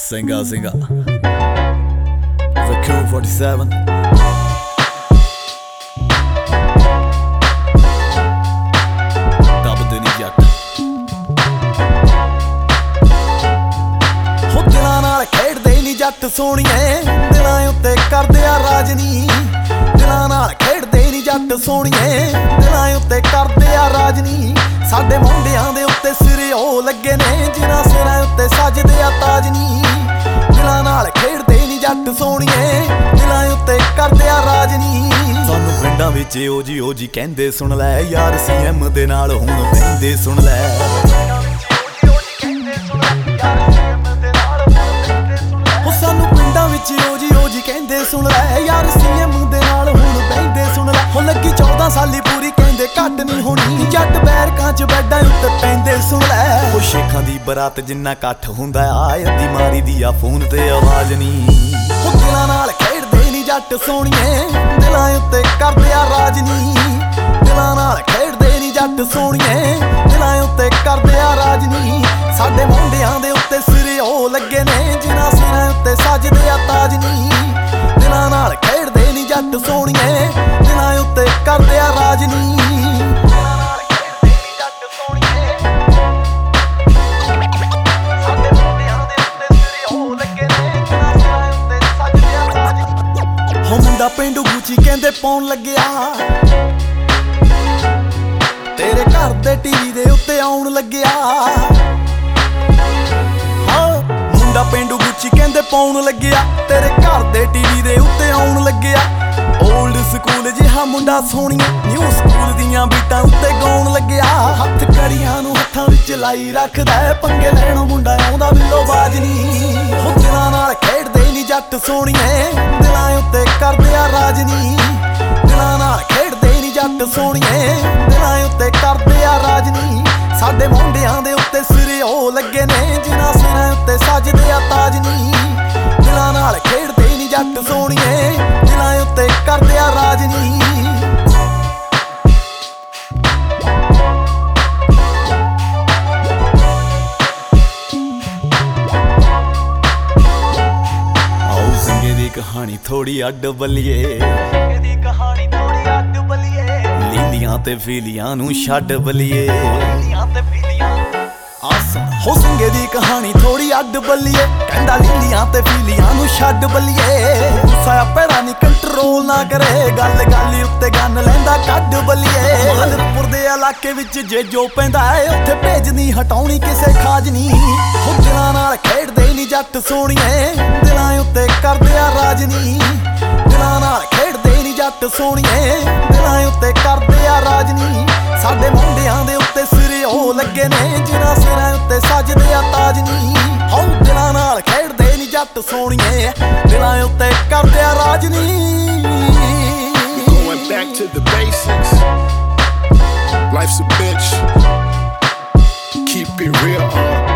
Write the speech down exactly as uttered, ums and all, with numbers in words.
Singer, singer. The Crew forty-seven. ਦੱਬਦੇ ਨੀ ਜੱਟ ਹੋ ਦਿਲਾਂ ਨਾਲ ਖੇਡਦੇ ਨੀ ਜੱਟ ਸੋਹਣੀਏ, ਦਿਲਾਂ ਉੱਤੇ ਕਰਦੇ ਆ ਰਾਜ ਨੀ। ਦਿਲਾਂ ਨਾਲ ਖੇਡਦੇ ਨੀ ਜੱਟ ਸੋਹਣੀਏ, ਦਿਲਾਂ ਉੱਤੇ ਕਰਦੇ ਆ ਰਾਜ ਨੀ। ਸਾਡੇ ਮੁੰਡਿਆਂ ਦੇ ਉੱਤੇ ਸਿਰੇ ਉਹ ਲੱਗੇ ਨੇ, ਜਿਨ੍ਹਾਂ ਸਿਰਾਂ ਉੱਤੇ ਸਜਦੇ ਆ ਤਾਜ ਨੀ। ਦਿਲਾਂ ਨਾਲ ਖੇਡਦੇ ਨੀ ਜੱਟ ਸੋਹਣੀਏ, ਦਿਲਾਂ ਉੱਤੇ ਕਰਦੇ ਆ ਰਾਜ ਨੀ। ਸਾਨੂੰ ਪਿੰਡਾਂ ਵਿੱਚ ਓ ਜੀ ਓ ਜੀ ਕਹਿੰਦੇ ਸੁਣ ਲੈ, ਯਾਰ ਸੀ ਐਮ ਦੇ ਨਾਲ ਹੁਣ ਬਹਿੰਦੇ ਸੁਣ ਲੈ। ਸਾਨੂੰ ਪਿੰਡਾਂ ਵਿੱਚ ਓ ਜੀ ਓ ਜੀ ਕਹਿੰਦੇ ਸੁਣ ਲੈ, ਯਾਰ ਸੀ ਐਮ ਦੇ ਨਾਲ ਹੁਣ ਬਹਿੰਦੇ ਸੁਣ ਲੈ। ਹੋ ਲੱਗੀ ਚੌਦਾਂ ਸਾਲੀ ਪੂਰੀ ਕਹਿੰਦੇ ਘੱਟ ਨੀ ਹੋਣੀ, ਜੱਟ ਬੈਰਕਾਂ ਚ ਬੈਡਾਂ ਉੱਤੇ ਪੈਂਦੇ ਸੁਣ ਲੈ। ਉਹ ਸ਼ੇਖਾਂ ਦੀ ਬਰਾਤ ਜਿੰਨਾ ਇਕੱਠ ਹੁੰਦਾ ਆ, ਅੱਧੀ ਮਾਰੀ ਦੀ ਆ ਫੋਨ ਤੇ ਆਵਾਜ਼ ਨੀ। ਉਹ ਦਿਲਾਂ ਨਾਲ ਖੇਡਦੇ ਨੀ ਜੱਟ ਸੋਹਣੀਏ, ਦਿਲਾਂ ਉੱਤੇ ਕਰਦੇ ਆ ਰਾਜ ਨੀ। ਦਿਲਾਂ ਨਾਲ ਖੇਡਦੇ ਨੀ ਜੱਟ ਸੋਹਣੀਏ, ਦਿਲਾਂ ਉੱਤੇ ਕਰਦੇ ਆ ਰਾਜ ਨੀ। ਸਾਡੇ ਮੁੰਡਿਆਂ ਦੇ ਉੱਤੇ ਸਿਰੇ ਉਹ ਲੱਗੇ ਨੇ, ਜਿਨ੍ਹਾਂ ਸਿਰਾਂ ਉੱਤੇ ਸਜਦੇ ਆ ਤਾਜ ਨੀ। ਦਿਲਾਂ ਨਾਲ ਖੇਡਦੇ ਨੀ ਜੱਟ ਸੋਹਣੀਏ, ਦਿਲਾਂ ਉੱਤੇ ਕਰਦੇ ਆ ਰਾਜ ਨੀ। ਹੋ ਮੁੰਡਾ ਪੇਂਡੂ ਗੁੱਚੀ ਕਹਿੰਦੇ ਪਾਉਣ ਲੱਗਿਆ, ਤੇਰੇ ਘਰ ਦੇ ਟੀਵੀ ਦੇ ਉੱਤੇ ਆਉਣ ਲੱਗਿਆ। ਹਾਂ ਮੁੰਡਾ ਪੇਂਡੂ ਗੁੱਚੀ ਕਹਿੰਦੇ ਪਾਉਣ ਲੱਗਿਆ, ਤੇਰੇ ਘਰ ਦੇ ਟੀਵੀ ਦੇ ਉੱਤੇ ਆਉਣ ਲੱਗਿਆ। ਓਲਡ ਸਕੂਲ ਜਿਹਾ ਮੁੰਡਾ ਸੋਹਣੀਆਂ, ਨਿਊ ਸਕੂਲ ਦੀਆਂ ਬੀਟਾਂ ਉੱਤੇ ਗਾਉਣ ਲੱਗਿਆ। ਹੱਥ ਕੜੀਆਂ ਨੂੰ ਹੱਥਾਂ ਵਿੱਚ ਲਾਈ ਰੱਖਦਾ, ਪੰਗੇ ਲੈਣੋਂ ਮੁੰਡਾ ਆਉਂਦਾ ਬਿੱਲੋ ਬਾਜ ਨੀ। ਹੋ ਦਿਲਾਂ ਨਾਲ ਖੇਡਦੇ ਨੀ ਜੱਟ ਸੋਹਣੀਏ, ਦਿਲਾਂ ਉੱਤੇ ਕਰਦੇ ਆ ਰਾਜ ਨੀ। ਦਿਲਾਂ ਨਾਲ ਖੇਡਦੇ ਨੀ ਜੱਟ ਸੋਹਣੀਏ, ਦਿਲਾਂ ਉੱਤੇ ਕਰਦੇ ਆ ਰਾਜ ਨੀ। ਸਾਡੇ ਮੁੰਡਿਆਂ ਦੇ ਉੱਤੇ ਸਿਰੇ ਉਹ ਲੱਗੇ ਨੇ, ਜਿਨ੍ਹਾਂ ਸਿਰਾਂ ਉੱਤੇ ਸਜਦੇ ਆ ਤਾਜ ਨੀ। ਦਿਲਾਂ ਨਾਲ ਖੇਡਦੇ ਨੀ ਜੱਟ ਸੋਹਣੀਏ, ਦਿਲਾਂ ਉੱਤੇ ਕਰਦੇ ਆ ਰਾਜ ਨੀ। ਆਓ ਸੰਗੇ ਦੀ ਕਹਾਣੀ ਥੋੜੀ ਅੱਡ ਬੱਲੀਏ, ਦੀ ਕਹਾਣੀ ਥੋੜੀ ਅੱਡ ਬੱਲੀਏ। ਲੀਲੀਆਂ ਤੇ ਫੀਲੀਆਂ ਨੂੰ ਛੱਡ ਬੱਲੀਏ, ਲੀਲੀਆਂ ਤੇ ਫੀਲੀਆਂ ਹੋ ਸੰਗੇ ਦੀ ਕਹਾਣੀ ਥੋੜੀ ਅੱਡ ਬੱਲੀਏ। ਕਹਿੰਦਾ ਲੀਲੀਆਂ ਤੇ ਫੀਲੀਆਂ ਨੂੰ ਛੱਡ ਬੱਲੀਏ। ਗੁੱਸਾ ਪੈੜਾ ਨੀ ਕੰਟਰੋਲ ਨਾ ਕਰੇ, ਗੱਲ ਗੱਲ ਉੱਤੇ ਗੰਨ ਲੈਂਦਾ ਕੱਢ ਬੱਲੀਏ। ਮਾਲਪੁਰ ਦੇ ਇਲਾਕੇ ਵਿੱਚ ਜੇ ਜੋ ਪੈਂਦਾ ਏ, ਉੱਥੇ ਭੇਜ ਨੀ ਹਟਾਉਣੀ ਕਿਸੇ ਖਾਜ ਨੀ। ਹੋ ਦਿਲਾਂ ਨਾਲ ਖੇਡਦੇ ਨੀ ਜੱਟ ਸੋਹਣੀਏ, ਦਿਲਾਂ ਉੱਤੇ ਕਰਦੇ ਆ ਰਾਜ ਨੀ। ਦਿਲਾਂ ਨਾਲ ਖੇਡਦੇ ਨੀ ਜੱਟ ਸੋਹਣੀਏ, ਦਿਲਾਂ ਉੱਤੇ ਕਰਦੇ ਆ ਰਾਜ ਨੀ। ਸਾਡੇ ਮੁੰਡਿਆਂ ਦੇ ਉੱਤੇ ਸਿਰੇ ਉਹ ਲੱਗੇ ਨੇ, ਜਿਨ੍ਹਾਂ ਸਿਰਾਂ ਉੱਤੇ ਸਜਦੇ ਆ ਤਾਜ ਨੀ। ਹੋ ਦਿਲਾਂ ਨਾਲ ਖੇਡਦੇ ਨੀ ਜੱਟ ਸੋਹਣੀਏ, ਦਿਲਾਂ ਉੱਤੇ ਕਰਦੇ ਆ ਰਾਜ ਨੀ। Going back to the basics. Life's a bitch. Keep it real, uh.